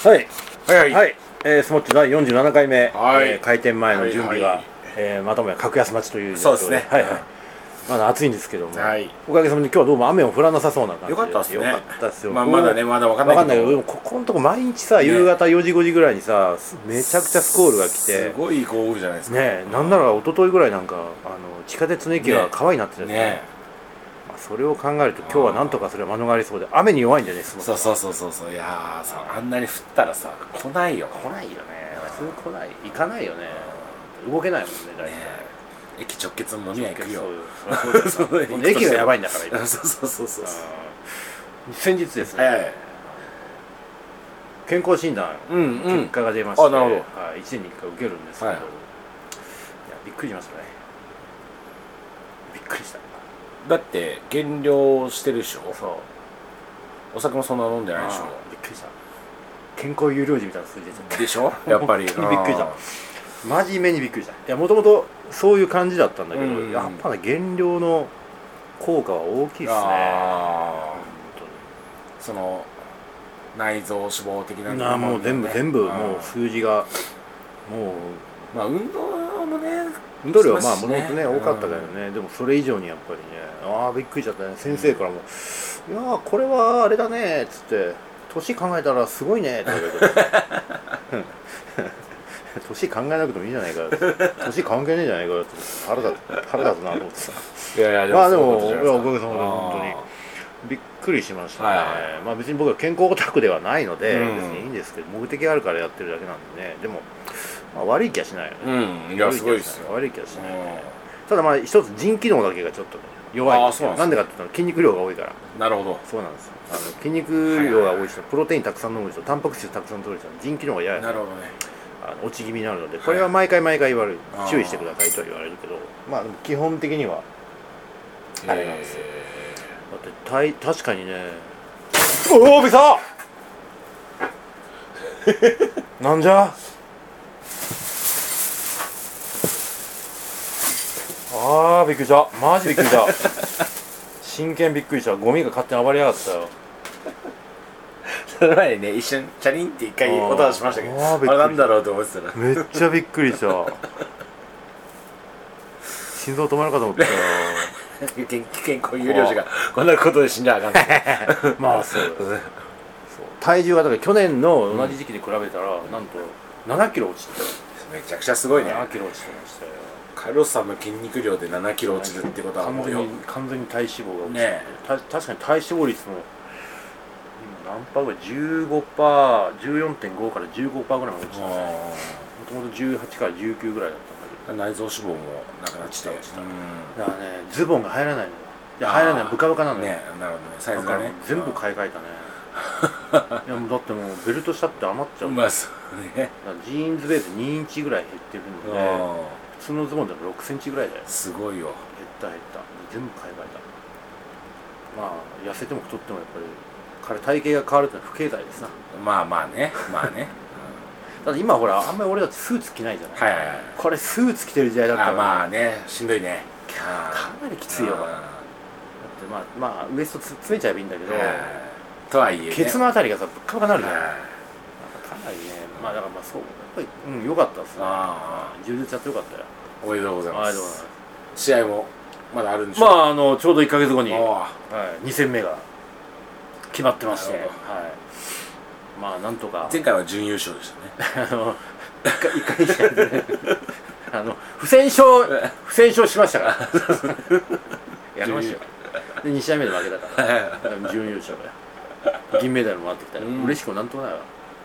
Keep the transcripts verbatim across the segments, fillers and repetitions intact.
はいはいはい、 はい、えー、スモッチだいよんじゅうななかいめ、 はいえー開店前の準備が、 はいはいえーまたもや格安待ちというそうですねはいはい、まだ暑いんですけども、 はい、 おかげさまで今日はどうも雨も降らなさそうな感じでよかったですね。 よかったですよ。 まあまだねまだわかんないけど、 わかんないけどでもここのとこ毎日さ、 ね夕方よじごじぐらいにさめちゃくちゃスコールが来て、 すごい豪雨じゃないですか。 ねえ、なんなら一昨日ぐらいなんかあの地下鉄の駅が川になってたよね。 ねまあ、それを考えると今日はなんとかそれは免れそうで、雨に弱いんだよね。スモッチはそうそうそうそうそう、いやーさ、あんなに降ったらさ来ないよ。 来ないよね。普通来ない、行かないよね。動けないもんね、大体。 ね駅直結の飲み屋行くよ。 そうよ。そりゃそうだよ。駅がやばいんだから今。 そうそうそうそう。 先日ですね、 はいはい、 健康診断うんうん結果が出まして、 あなるほど、 はい、いちねんにいっかい受けるんですけど、 はいいやびっくりしましたね。びっくりした。 だって減量してるでしょ。 そう。 お酒もそんな飲んでないでしょ。 びっくりした。健康有料児みたいな数字出ちゃったでしょやっぱりびっくりした。真面目にびっくりした。いや、もともとそういう感じだったんだけど、 うん、 やっぱね減量の効果は大きいですね。 あ本その内臓脂肪的な、 当になあ、もう全部全部もう数字がもう、 まあ運動もね、 運動量はまあもとしますしねもとね多かったけどね、でもそれ以上にやっぱりね、ああびっくりしちゃったね。先生からも「いやーこれはあれだね」っつって「年考えたらすごいね」って言われて年考えなくてもいいじゃないかよ年関係ねえじゃないかよって腹立つ腹立つなと思ってさ。 いやいやまあでもそういうことじゃないですか。 おかげさまで本当にびっくりしましたね、 はいまあ別に僕は健康オタクではないので、 うん、 別にいいんですけど、目的があるからやってるだけなんでね。でも、まあ、悪い気はしないよね。 うん、いやすごいですよ。 悪い気はしないね。ただまあ一つ腎機能だけがちょっと、ね、弱いんですよ。 あーそうなんですね。 なんでかって言ったら筋肉量が多いから。 なるほど。 そうなんですよ。あの筋肉量が多い人、プロテインたくさん飲む人、タンパク質たくさん取る人は腎機能がややなるほどね。 あの落ち気味になるので、これは毎回毎回言われる、 はい、 注意してくださいとは言われるけど、まあでも基本的にはあれなんですよ。だってたい確かにね、おおびっくりしたなんじゃあーびっくりした、マジびっくりした真剣びっくりした。ゴミが勝手に暴れやがったよ。 その前にね、一瞬チャリンって一回音がしましたけど、あれなんだろうと思ってたらめっちゃびっくりした心臓止まるかと思ったよ健康有料児がこんなことで死んじゃあかんないまあそうそう体重がだから去年の同じ時期に比べたら、うん、なんとななキロ落ちてめちゃくちゃすごいね。 ななキロ落ちてましたよ。 カルロスさんの筋肉量でななキロ落ちるってことは完全に完全に体脂肪が落ちて、 ね、 た確かに体脂肪率も今何パーぐらい じゅうごパーセント じゅうよんてんご から じゅうごパーセント ぐらいまで落ちてね。もともとじゅうはちからじゅうきゅうぐらいだったんだけど、 内臓脂肪もなくなっちゃう。 だからね、ズボンが入らないのよ。いや入らない、ブカブカなのよね。なるほどね、サイズがね全部買い替えたねいやもうだってもうベルト下って余っちゃう。 まあそうね。 ジーンズベースにインチぐらい減ってるので、普通のズボンでもろくセンチぐらいだよ。 すごいよ。 減った減った。全部買い替えた。まあ痩せても太ってもやっぱり彼体型が変わるってのは不経済ですな。 まあまあね、まあねだって今ほらあんまり俺だってスーツ着ないじゃない。 はいはいはい。 これスーツ着てる時代だったら、 あまあね、しんどいね。 かなりきついよ。だってまあまあウエストつ詰めちゃえばいいんだけど、 とはいえ、ね、 ケツのあたりがさぶっかぶかなるじゃん。なんかかなりね、まあだからまあそうやっぱりうん良かったっすね。充実やってよかったよ。 おめでとうございます。 ありがとうございます。 試合もまだあるんでしょう。 まああのちょうどいっかげつごに、 はい、 に戦目が決まってまして、はい、まあなんとか前回は準優勝でしたね。 あのいっかい試合でねあの不戦勝不戦勝しましたからやりましたよ。でに試合目で負けたから準優勝で銀メダルもらってきたら、うん、嬉しくもなんともないわ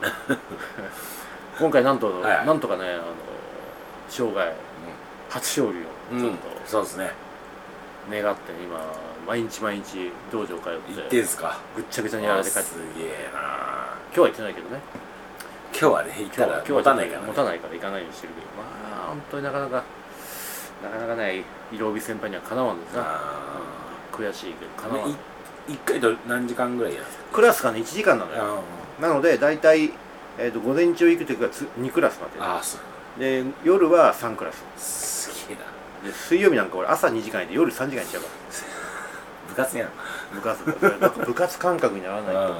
今回なんと、はい、なんとかねあの生涯、うん、初勝利をちょっと、うん、 そうですね願って今毎日毎日道場通って行ってんすか。 ぐっちゃぐちゃにやられて帰ってすげえな。 今日は行ってないけどね。 今日はね行ったら持たないから、ね、 持たないから行かないようにしてるけど、まあ本当になかなかなかなかね色帯先輩にはかなわんですな。悔しいけどかなわん。 いっかいと何時間ぐらいやるんですか。 クラスがねいちじかんなのよ。なので大体、えー、と午前中行くときはにクラスまで、 ああそうで夜はさんクラス。 すげえな。 で水曜日なんか俺朝にじかんで夜さんじかんにしちゃうから部活やん。 部活だから部活感覚にならないと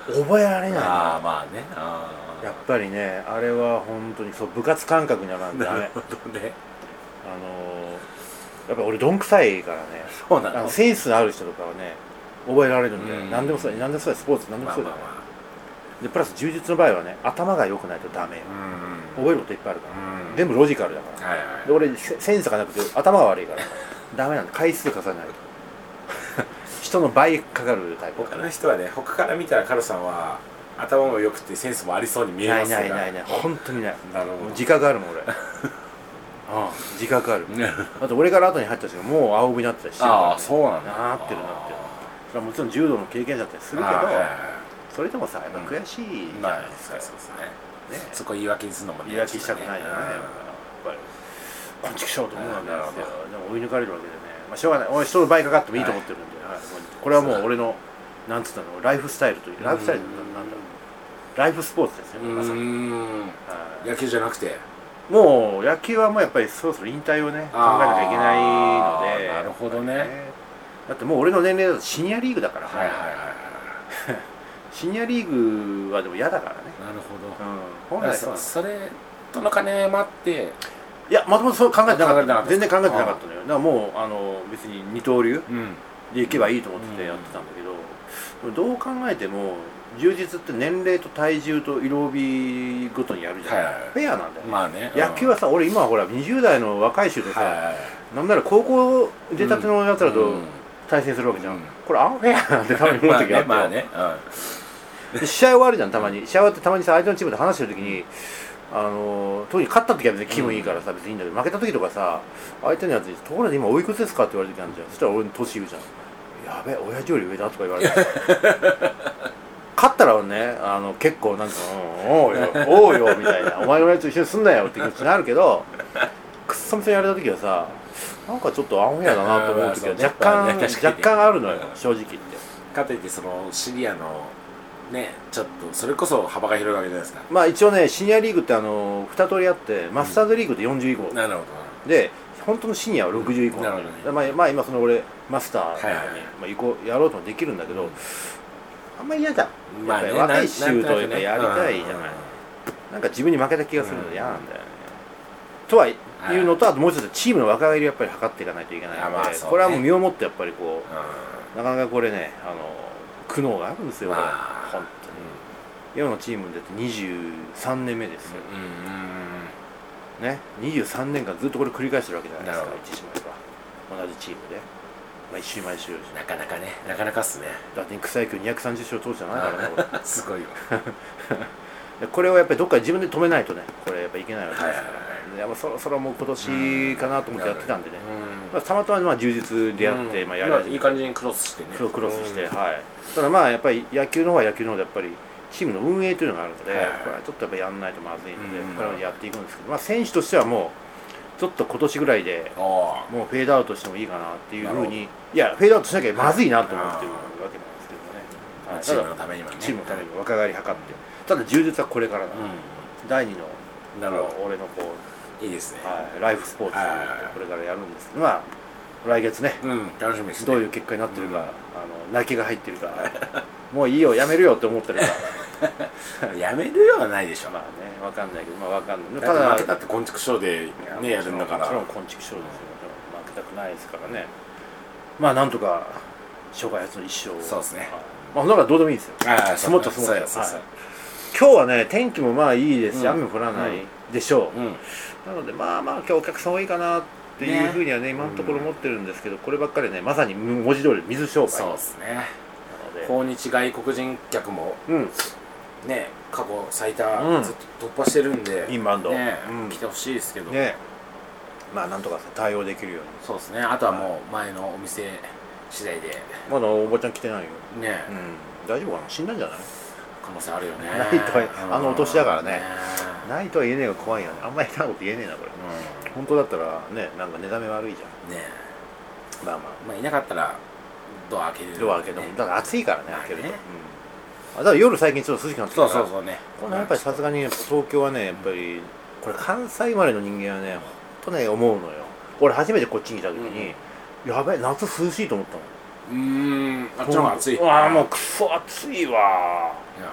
覚えられないの。 ああまあねあやっぱりねあれは本当にそう部活感覚にはなんあダメ。 なるほどねあのー、やっぱ俺どんくさいからね。 そうなのあのセンスのある人とかはね覚えられるんで、 うん何でもそう何でもそうだスポーツ何でもそうだよね、 まあまあまでプラス柔術の場合はね頭が良くないとダメよ、 あうん覚えることいっぱいあるから、 うん全部ロジカルだから、 はいはいで俺セセンスがなくて頭が悪いからダメなんで回数重ねないと人の倍かかるタイプだ他からの人はね他から見たらカルさんは頭も良くてセンスもありそうに見えないますよないないない本当にないなるほどもう自覚あるもん俺ああ自覚あるあと俺から後に入った人がもう青帯になってたりしてるから、ね、 ああそうなんだなってるなってるそれはもちろん柔道の経験者だったりするけど、 あーはいはいはいそれでもさやっぱ悔しいじゃまあないですか、 そうですねねそこ言い訳にするのもね言い訳したくないじゃない、やっぱりこんちくしょうと思うわけですよ、でも追い抜かれるわけでね、まあ、しょうがない俺人の倍かかってもいいと思ってるんで、はいこれはもう俺のなんつったのライフスタイルというライフスタイルってなんだろうライフスポーツですようねまさに、 ーんはい野球じゃなくてもう野球はもうやっぱりそろそろ引退をね考えなきゃいけないのであーなるほどねだってもう俺の年齢だとシニアリーグだから、 はいはいはいはいシニアリーグはでも嫌だからね、 なるうん、 ほど本来そうそそれとの兼ねもあっていやまともとそう考えてなかっ考えてなかったた全然考えてなかったのよだからもうあの別に二刀流うんでいけばいいと思ってやってたんだけど、どう考えても充実って年齢と体重と色帯ごとにやるじゃん、 はいはいはいフェアなんだよね、 まあね野球はさ俺今はほらにじゅう代の若い衆とさ、 はいはいはいなんなら高校出たてのやつらとうん対戦するわけじゃん、 うんこれアンフェアなんてたまに思う時あって、 まあねまあねで試合終わるじゃんたまに試合終わってたまにさ相手のチームで話してる時にあの特に勝った時は別に気分いいからさ別にいいんだけど負けた時とかさ相手のやつに「ところで今おいくつですか?」って言われる時あるじゃんそしたら俺の年言うじゃん「やべえ親父より上だ」とか言われて勝ったらねあの結構なんか「うんおうよおうよ」みたいな「お前のやつと一緒にすんなよ」って気持ちになるけどくっそみそにやれた時はさなんかちょっとアンフェアだなと思う時は若干、 まあね確かに若干あるのよ正直言ってかといってそのシニアのねちょっとそれこそ幅が広いわけじゃないですかまあ一応ねシニアリーグってあのに通りあってマスターズリーグってよんじゅう以降、 なるほで本当のシニアはろくじゅう以降なるほどねまあ、まあ今その俺マスターに、 はいはいはいまあ、行こうやろうともできるんだけど、あんまり嫌じゃん、 まあねやっぱり若い衆とやっぱなんやりとなくねたいじゃない、なんか自分に負けた気がするので嫌なんだよね、とはいうのとあともう一つチームの若返りをやっぱり測っていかないといけないので、 あまあそうねこれはもう身をもってやっぱりこううなかなかこれねあの苦悩があるんですよ、 まあこれ本当に今のチームでにじゅうさんねんめですよ、 んうんね、にじゅうさんねんかんずっとこれ繰り返してるわけじゃないですかなるほど言ってしまえば同じチームで毎週毎週なかなかねなかなかっすねだって草野球にひゃくさんじゅっ勝投手じゃないからねすごいよ俺これをやっぱりどっかで自分で止めないとねこれやっぱいけないわけですから、 はいはいはいでやっぱそろそろもう今年かなと思ってやってたんでね、 うんまあ、たまたままあ充実でやって、 うんまあ、やりまあ始めていい感じにクロスしてねクロクロスして、 うんはいただまあやっぱり野球の方は野球の方でやっぱりチームの運営というのがあるので、 はいこれはちょっとやっぱやんないとまずいので、 うんこれはやっていくんですけど、まあ、選手としてはもうちょっと今年ぐらいであもうフェードアウトしてもいいかなっていうふうにいやフェードアウトしなきゃまずいなと思ってるわけなんですけどね、はいあチームのためにはねチームのために若返り図ってただ充実はこれからだ、 うだいにのんなるほ俺のこう、 どいいですねはい、ライフスポーツはいはいはいこれからやるんですけどまあ来月ねうん楽しみですねどういう結果になってるか、 うんあの泣きが入ってるかもういいよやめるよって思ってるかやめるようはないでしょまあねわかんないけどまあわかんないだって負けたって昆虫ショーでねやるんだからもちろん昆虫賞ですよ負けたくないですからねまあなんとか生涯初の一勝そうですねはいまあだからどうでもいいですよああ積もった積もったそうそうそうはい今日はね天気もまあいいですし、 うん雨も降らないでしょう、 うんなのでまあまあ今日お客さん多いかなっていうふうにはね今のところ思ってるんですけど、こればっかりねまさに文字通り水商売そうですねなので訪日外国人客もうんね過去最多うんずっと突破してるんでインバウンドねうん来てほしいですけどねまあなんとかさ対応できるようにそうですねあとはもう前のお店次第でまだおばちゃん来てないよねうん大丈夫かな死んだんじゃない可能性あるよねないとはあのお年だからねうんないとは言えねえが怖いよねあんまり変なこと言えねえなこれ本当だったらねなんか寝覚め悪いじゃんねまあままあいなかったらドア開けるあドア開けてもだから暑いからねまあね開けると、うん、あだから夜最近ちょっと涼しくなってきそうたからそうそうねこれやっぱりさすがに東京はねやっぱりこれ関西生まれの人間はねほんとね思うのよ俺初めてこっちに来た時に、やべえ夏涼しいと思ったのうーんあっちの方が暑いああもうクソ暑いわい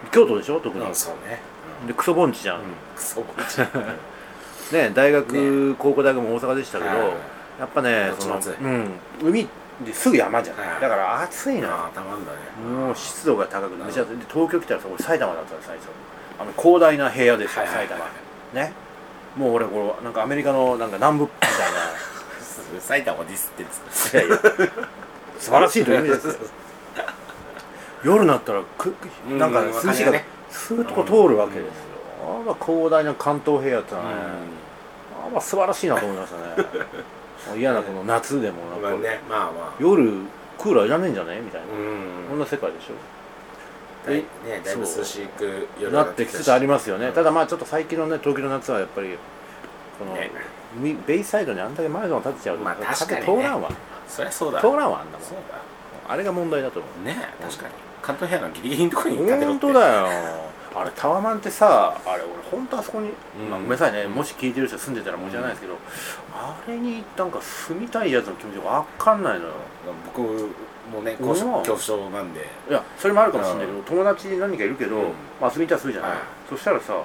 京都でしょ特に、 うん、そうね、 でクソ盆地じゃん、 うん、クソ盆地ね大学、高校大学も大阪でしたけど、やっぱねその、うん、海ですぐ山じゃない、だから暑いな、 たまんだね、 もう湿度が高くて、東京来たらさ、俺埼玉だったら最初、あの広大な平野ですよ、埼玉ね。もう俺これなんかアメリカのなんか南部みたいな埼玉をディスってんですか。 いやいや素晴らしいという意味ですよ。夜になったらくなんか涼しいがスーッとこう通るわけですよ。ああ広大な関東平野ってのはね、ああ素晴らしいなと思いましたね。嫌なこの夏でもなんか夜クーラーいらねえんじゃねみたいな、こんな世界でしょ。 ね、だいぶ涼しくなってきつつありますよね。ただまあちょっと最近のね東京の夏はやっぱりこのベイサイドにあんだけマンションを建てちゃうと風通らんわ。 そりゃそうだ、 通らんわあんなもん。あれが問題だと思うね。 確かに関東平野のギリギリのところに建てろって。 本当だよ。あれタワマンってさ、あれ俺本当あそこに、まあ、ごめんなさいね、もし聞いてる人住んでたら申し訳ないですけど、あれになんか住みたいやつの気持ちが分かんないのよ。 僕もね恐怖症なんで、 いやそれもあるかもしれないけど、友達何人かいるけど、まあ遊びに行ったらするじゃない。そしたらさ、あの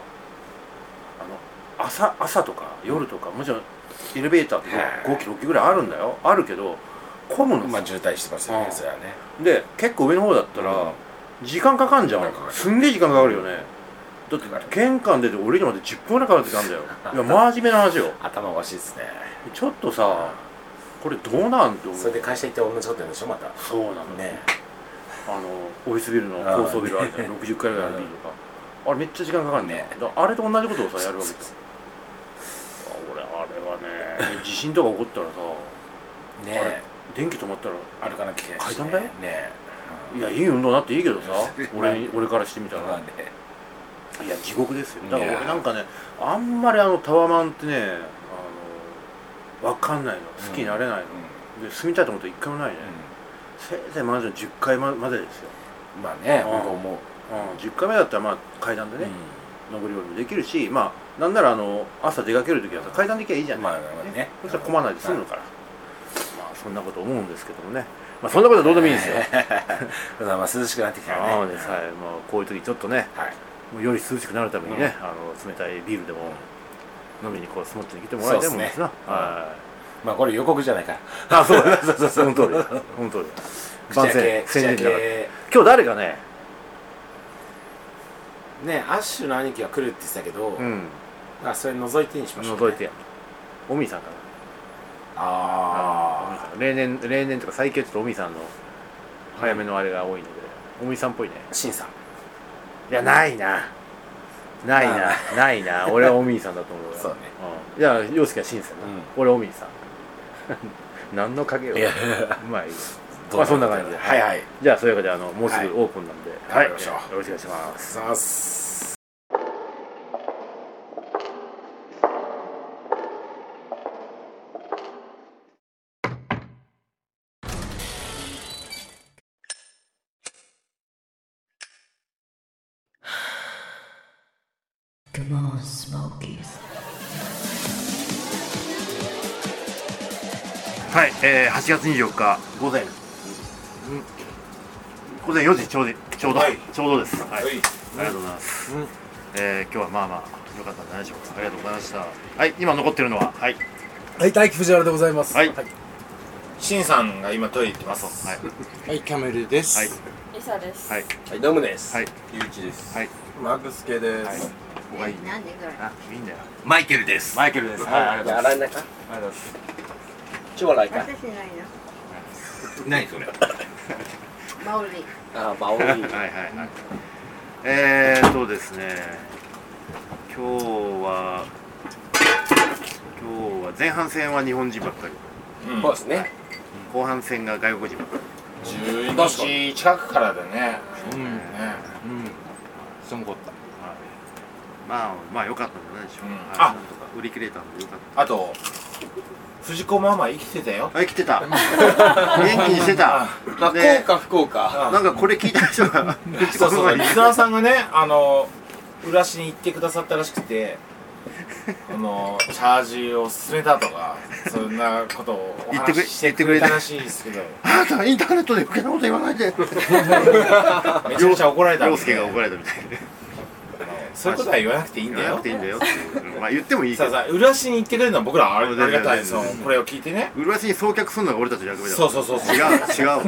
朝朝とか夜とかもちろんエレベーターってごキロろっキロぐらいあるんだよ。あるけど混むの。 まあ渋滞してますよね、それはね。 で結構上の方だったら時間かかんじゃん。すんげえ時間かかるよね。だって玄関出て降りるまでじゅっぷんぐらいかかる時あるんだよ。いや真面目な話よ。 頭おかしいですね。 ちょっとさこれどうなんて思う。 それで会社行って同じことやるでしょまた。 そうなのね。 あのオフィスビルの高層ビルあるじゃん。ろくじゅっかいぐらいあるビルとか、あれめっちゃ時間かかるね。あれと同じことをさやるわけですよ。俺あれはね地震とか起こったらさね、電気止まったら歩かなきゃいけない階段だよね。 いやいい運動になっていいけどさ俺俺からしてみたら、いや地獄ですよ。だから俺なんかねあんまりあのタワマンってねあの分かんないの、好きになれないので、住みたいと思ったら一回もないね。せいぜいマンションじゅっかいまでですよ。 まあね、僕思うじゅっかいめだったらまあ階段でね上り下りもできるし、まあなんならあの朝出かけるときは階段で行けばいいじゃん。まあね、そしたら混まないで済むから、まあそんなこと思うんですけどもね。まあそんなことはどうでもいいんですよ。 まあ涼しくなってきたらね。 こういう時ちょっとねより涼しくなるためにね、あの冷たいビールでも飲みにこうスモッチに来てもらいたいもんですな。 まあこれ予告じゃないから。 あ、そうそうそうそう、本当に本当に番宣宣伝じゃなかった。今日誰かねねアッシュの兄貴が来るって言ってたけど、あそれ覗いてにしましょう。 覗いてやおみさんかな。ああ例年例年とか最近ちょっとおみさんの早めのあれが多いのでおみさんっぽいね。 しんさんいやないなないなないな俺はおみさんだと思うよ。 そうね。 じゃあ陽介はしんさんだ。俺おみさん何の影をうまい。まあそんな感じで、 はいはい。 じゃあそういうわけであのもうすぐオープンなんで、 はい、よろしくお願いします。 Come on, Smokies. はい、えー、はちがつにじゅうよっか午前、うん、午前よじちょうどちょうど、はい、ちょうどです。はい、はい、ありがとうございます。うん、えー、今日はまあまあ良かったんじゃないでしょうか。ありがとうございました。はい、今残ってるのははいはい大輝藤原でございます。 はい。 しんさんが今トイレ行ってます。 はい。 はいキャメルです。 はい。 リサです。 はい。 はいドムです。 はい。 ゆういちです。 はい。 マグスケです。はい。 おがいい。なんでこれ。あ、いいんだよ。 マイケルです。 マイケルです。はい。ありがとうございます。ありがとうございます。 超笑いか。 私ないの。 何それ。 マオリ。 あ、マオリ。はいはいはい。 えーとですね。今日は今日は前半戦は日本人ばっかり。 そうですね。 後半戦が外国人ばっかり。 じゅうにち近くからだね。 うん。ね。 うん。寒かった。 まあまあ良かったんじゃないでしょうか。あ、 売り切れたんで良かった。 あと藤子ママ生きてたよ。 生きてた。元気にしてた。 まあ幸か不幸か。 なんかこれ聞いた人がそうそうリスナーさんがねあの浦市に行ってくださったらしくて、 このチャージを進めたとかそんなことをお言ってくれ話ししてくれたらしいですけどあなたインターネットで余計なこと言わないでめちゃめちゃ怒られたんで陽介が怒られたみたいでそういうことは言わなくていいんだ言わよなくていいんだよっていうまあ言ってもいいけどさあさあ浦しに行ってくれるのは僕らあり全然ありがたいですよ全然これを聞いてね麗しに送客するのが俺たちの役目だそうそうそうそう違う違う違うわ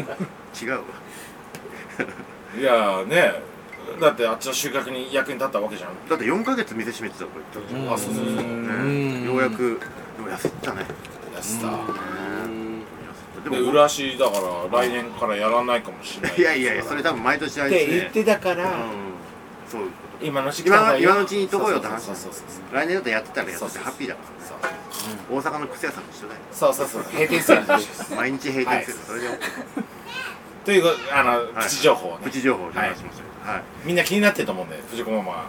いやーねだってあっちの収穫に役に立ったわけじゃんだってよんかげつ店閉めてたこれ、 あそうそうそうね、ようやくでも痩せたね安さでで浦しだから来年からやらないかもしれないいやいやいやそれ多分毎年あれってですね言ってたからうんそういうこ今の時期今の今のうちに行っとこうよって話そうそうそうそうと来年だとやってたらやっててそうそうハッピーだからね大阪の靴屋さんと一緒だよそうそうそう閉店セールです毎日閉店するそれでというあのはいプチ情報をねプチ情報を流しましたよはいみんな気になってると思うんで藤子ママ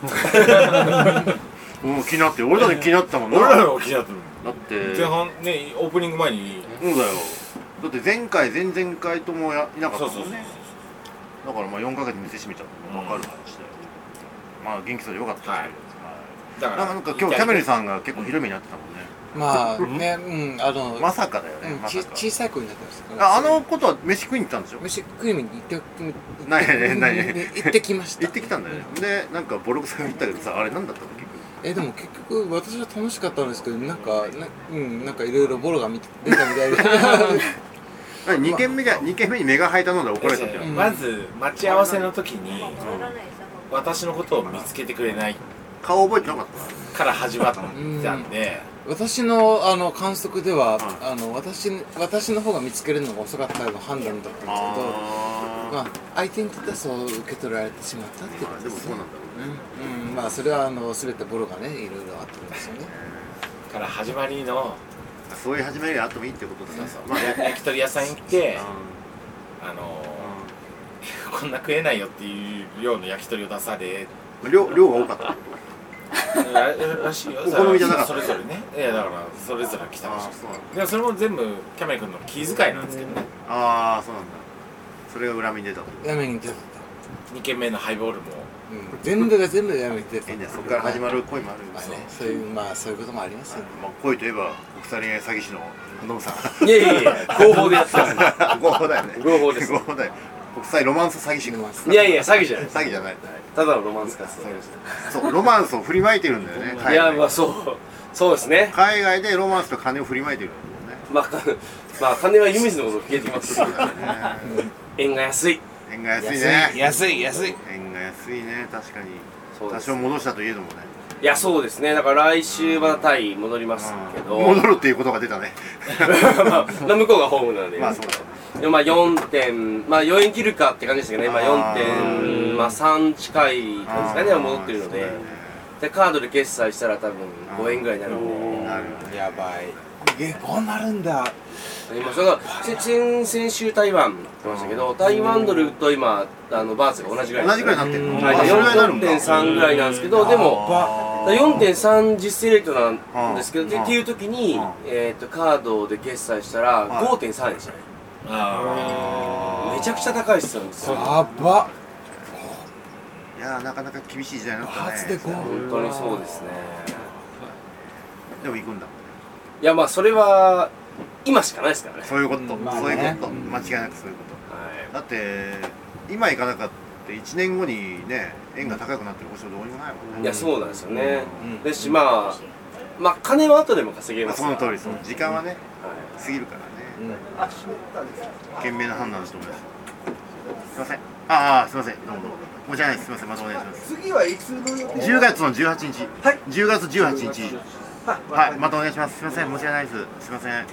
もう気になってる俺だって気になったもんな俺らも気になってるだって前半ねオープニング前にそうだよだって前回前々回ともやいなかったそうそうそうもんねだからまあよんかげつ店閉めちゃったの分かる話だよまあ元気そうでよかったですけどはいだからなんか今日キャメルさんが結構ひどい目になってたもんねまあね、うん、あの、 まさかだようんちねまさか小さい子になってましたからああのことは飯食いに行ったんでしょ飯食いに行ってないねないね行ってきました行ってきたんだよねでなんかボロクソ言ったけどさあれ何だったの結局えでも結局私は楽しかったんですけどなんかなうんなんかいろいろボロが見て出たみたいでに軒目がに軒目に目が生えたので怒られたってうんまず待ち合わせの時に私のことを見つけてくれない顔覚えてなかったから始まったんで私のあの観測では、 はいあの私私の方が見つけるのが遅かったの判断だったんですけどあまあ相手にとってはそう受け取られてしまったっていうことですねでもそうなんだろうねうん、うん、まあそれはあの全てボロがねいろいろあったんですよねから始まりのそういう始まりがあってもいいってことだねまあ焼き鳥屋さん行ってうあのこんな食えないよっていう量の焼き鳥を出されん量量が多かったってこらしいよお好みじゃなかったそれぞれねいやだからそれぞれ来とたらしいああそうなんだでもそれも全部キャメル君の気遣いなんですけどねああそうなんだそれが裏目に出たとやめに出たに軒目のハイボールもうん全部が全部やめに出たいいんだよそこから始まる恋もあるまあねそういうまあそういうこともありますよねまあ恋といえば国際恋愛詐欺師のノブさんいやいやいや合法でやってたんです合法だよね合法です合法だよ国際ロマンス詐欺師ロマンスいやいや詐欺じゃないです詐欺じゃないただのロマンスカスそうロマンスを振りまいてるんだよね海いや外まあそうそうですね海外でロマンスと金を振りまいてるんだよねまあかまあ金は湯水のことを聞いてきますけど円が安い円が安いね安い安い円が安いね確かにそうです多少戻したといえどもねいやそうですねだから来週またタイ戻りますけど戻るっていうことが出たねまあ向こうがホームなんでまあそうだねでもまあよん点まあよえん切るかって感じですけどねまあよんてんさん近い感じですかね戻ってるのででカードで決済したら多分ごえんぐらいになるんでなるほどやばいえこうなるんだ今それがせ先先週台湾って言ってましたけど台湾ドルと今あのバーツが同じぐらい同じぐらいになってるのはい、 あそれぐらいになるんだよんてんさんぐらいなんですけどでもよんてんさん実勢レートなんですけどうんでっていう時にうんえーとカードで決済したらはいごてんさん でしたねあめちゃくちゃ高いっすよやばいやーなかなか厳しい時代になったね初でこう本当にそうですねでも行くんだいやまあそれは今しかないですからねそういうこと、 まあねそういうこと間違いなくそういうことはいだって今行かなかったいちねんごにね円が高くなってる保証どうにもないもんねいやそうなんですよねうんですしまあまあ金は後でも稼げまあそますからの通りそう時間はねはい過ぎるからね賢明な判断だと思いますすいませんああすいませんどうもどうも申し訳ないですすいませんまたお願いします次はいつの予定じゅうがつのじゅうはちにちはいじゅうがつじゅうはちにちはいまたお願いしますすいません申し訳ないですすいませんはい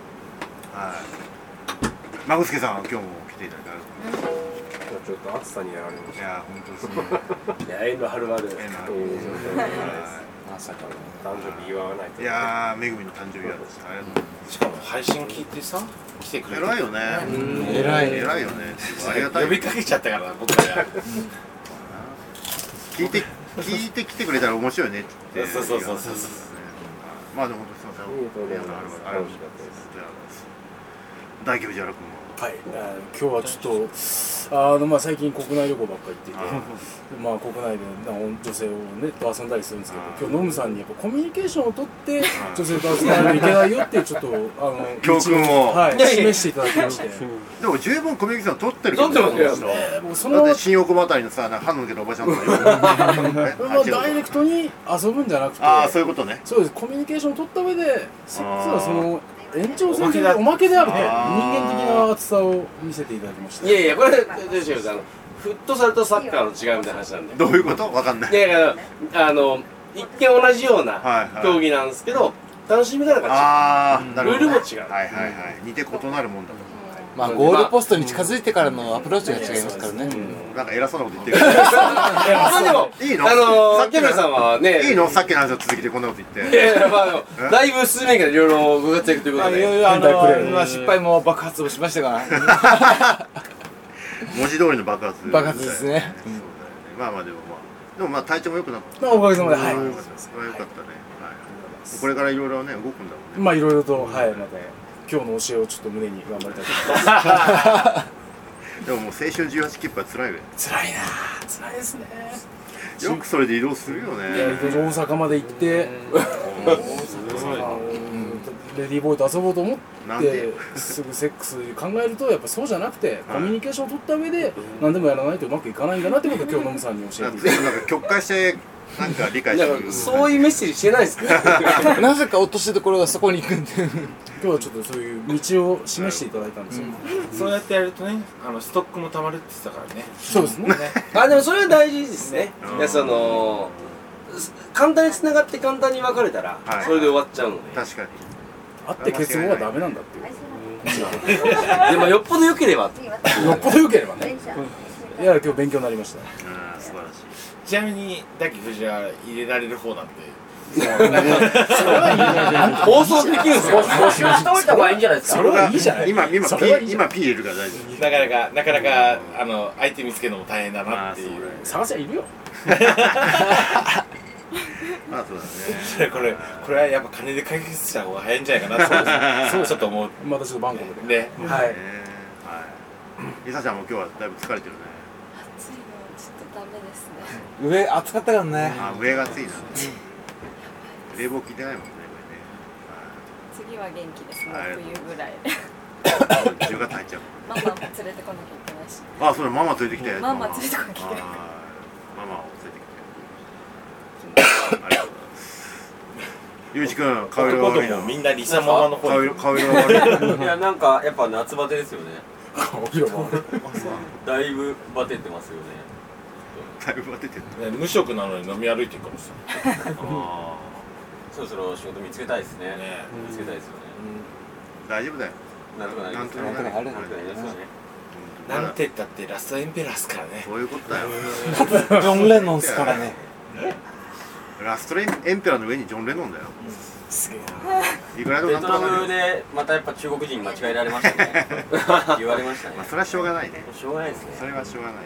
孫助さんは今日も来ていただいてありがとうございますちょっと暑さにやられましいや本当ですねいや縁のはるばるええなた。 まさかの誕生日祝わないと。 いやーめぐみの誕生日はですありがとうございますしかも配信聞いてさ来てくれる偉いよね偉い偉いよねありがたい呼びかけちゃったから僕らが聞いて聞いてきてくれたら面白いねってそうそうそうそうそうまあでも本当にすみませんいいと思いますありがとうございます楽しかったです。 大教授原君もはい、あー今日はちょっとあの、まあ、最近国内旅行ばっかり行っていて、まあ、国内でなんか女性を、ね、と遊んだりするんですけど、今日ノムさんにやっぱコミュニケーションを取って女性と遊ばないといけないよってちょっとあの教訓を、 はい、示していただきましてでも十分コミュニケーション取ってるけど取ってますよえーもうそのだって新大久保あたりのさ、なんか歯抜けたおばちゃんとかよまあダイレクトに遊ぶんじゃなくて、 ああ、そういうことね。 そうです、コミュニケーションを取った上でセックスはその延長線上でおまけであると人間的な厚さを見せていただきました。 いやいやこれどうしようあのフットサルとサッカーの違いみたいな話なんで。 どういうこと？わかんない。 いやいやあの一見同じようなはいはい競技なんですけど、楽しみ方が違う。 ああ、なるほど。 ルールも違う。 はいはいはい。似て異なるもんだと。 まあゴールポストに近づいてからのアプローチが違いますからね。 なんか偉そうなこと言ってる。 まあでもいいの？ あのさっきのキャメルさんはねいいの？さっきの話を続けてこんなこと言っいて。 やいやまああのだいぶ数年間いろいろご活躍ということいろいで。 ろあ変態プレーのまあ失敗も爆発もしましたが文字通りの爆発。 爆発ですね。 そうだよね。まあまあでもまあでもまあ体調も良くなった。 まあおかげさまで、はい、 よかった。それは良かったね。はい。これからいろいろね動くんだもんね。 まあいろいろと、はい、また今日の教えをちょっと胸に頑張りたいと思いますでももう青春じゅうはち切符は辛いべ。 辛いなぁ、辛いですね。 よくそれで移動するよね。 いや大阪まで行ってレディーボーイと遊ぼうと思っなんでてすぐセックス考えるとやっぱそうじゃなくてコミュニケーションを取った上で何でもやらないとうまくいかないんだなってことを今日ノムさんに教えていただいて、 なんか曲解してなんか理解だしてる。 からそういうメッセージしてないですか。 なぜか落としどころがそこに行くんで今日はちょっとそういう道を示していただいたんですよ、 そうやってやるとね、あのストックもたまるって言ってたからね。 そうですねあでもそれは大事ですね。 うんいやその簡単に繋がって簡単に別れたらはいそれで終わっちゃうので。 確かに。 会って結合はダメなんだっていうでもよっぽど良ければ。 よっぽど良ければね。いや今日勉強になりました。 うん、素晴らしい。 ちなみにダキ藤は入れられる方なんで。 放送できるんですよ。 募集しておいた方がいいんじゃないですか。 それはいいじゃない。 今今そ P れはいいじゃん今 P 入れるから大丈夫。 なかなかなかなかあの相手見つけるのも大変だなっていう。 探せばいるよ。 まあそうだね。 これこれはやっぱ金で解決した方が早いんじゃないかな。そうちょっと思うまたちょっとバンコクで。 ね。 はい。 ねはい。リサちゃんも今日はだいぶ疲れてるね。 暑いのちょっとダメですね。 上暑かったからね。 あ、上が暑いな。冷房効いてないもんね、 次は元気ですね。 はい冬ぐらい。 これね。じゅうがつ入っちゃう。 ママも連れてこなきゃいけないし。 あ、それママ連れてきて。 ママ連れてこなきゃいけない。 あーママを連れてきて。ありがとうございます。ゆういちくん、顔色男悪いな。 どもみんなリサママの方に顔色顔色悪い。 いやなんかやっぱ夏バテですよね。 顔色も。 だいぶバテてますよね。 だいぶ当ててる。 ね無職なのに飲み歩いてるからさ。 あそろそろ仕事見つけたいですね。 ね見つけたいですよね。 ー大丈夫だよ。 なんとかなりますよね。 なんとかなるなんとかなりますよね。 なんて言ったってラストエンペラーっすからね。 そういうことだよ。 ジョン・レノンっすからね。 ラストレンエンペラーの上にジョン・レノンだよ。 すげえな。 いくらでもベトナなんとかなるよ。 ムでまたやっぱ中国人に間違えられましたね。言われましたねまあ。それはしょうがないね。 しょうがないですね。 それはしょうがないね。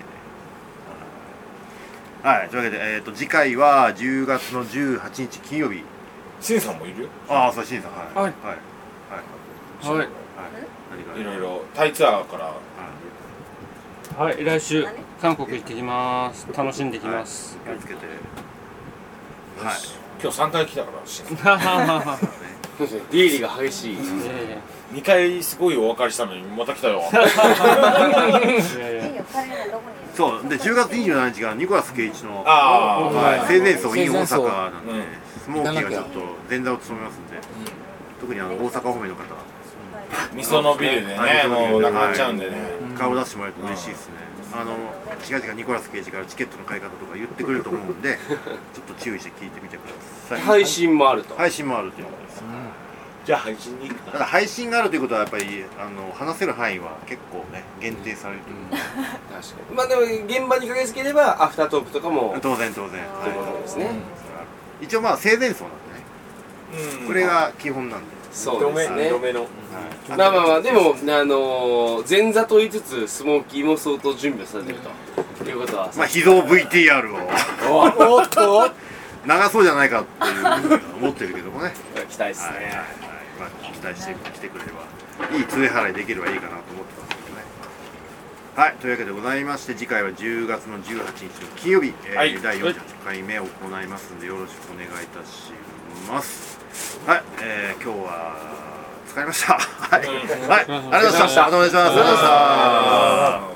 はい、というわけで、えっと次回はじゅうがつのじゅうはちにち金曜日。 シンさんもいるよ。 ああ、そう、しんさん、はい。 はいはい。はい。 はい。 何かいろいろタイツアーからはい、来週韓国行ってきます。楽しんできます。 気をつけて。はい。 今日さんかい来たからシンさん。 ははは。 出入りが激しい。 えにかいすごいお別れしたのにまた来たよ。 えいやいや。 いいよ、彼らどこにいる。 そう、で、じゅうがつにじゅうしちにちがニコラス・ケイイチの、 ああ。 はい、生前葬 in 大生前葬阪なんで、 うんスモーキーがちょっと前座を務めますんで、特にあの大阪方面の方、 味噌のビルでねはいもうなくなっちゃうんでね。 顔出してもらえると嬉しいですね。あの、近々ニコラス・ケイイチからチケットの買い方とか言ってくれると思うんで、ちょっと注意して聞いてみてください。 配信もあると。 配信もあるということです。 じゃあ配信に行くかただ配信があるということはやっぱりあの話せる範囲は結構ね限定されるという確かに。まあでも現場に駆けつければアフタートークとかも当然当然、 ということですね。 一応まあ生前葬なんでね、これが基本なんで、 そうですね。 二度目の。 まあまあまあでもあの前座と言いつつスモーキーも相当準備をされてるということは。 まあ秘蔵 ブイティーアール をおっと流そうじゃないかっていうふうには思ってるけどもね、 期待ですはいはいはい、 ね。 まあ期待して来てくれればいい連れ払いできればいいかなと思ってます。 はい、というわけでございまして、次回はじゅうがつのじゅうはちにちの金曜日、えーはいだいよんじゅうはちかいめを行いますので、よろしくお願いいたします。はい、えー、今日は使いました。はい、はい、ありがとうございました。またお願いします。ありがとうございました。